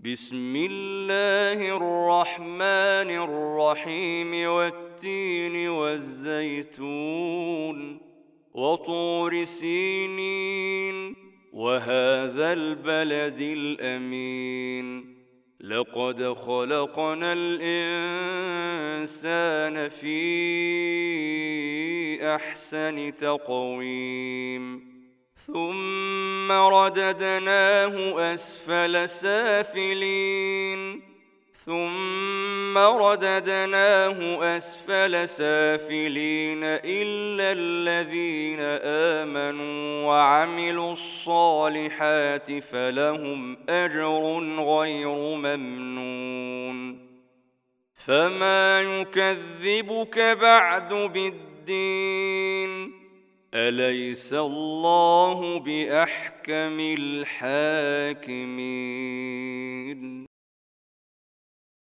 بسم الله الرحمن الرحيم والتين والزيتون وطور سينين وهذا البلد الأمين لقد خلقنا الإنسان في أحسن تقويم ثم رددناه أسفل سافلين إلا الذين آمنوا وعملوا الصالحات فلهم أجر غير ممنون فما يكذبك بعد بالدين أليس الله بأحكم الحاكمين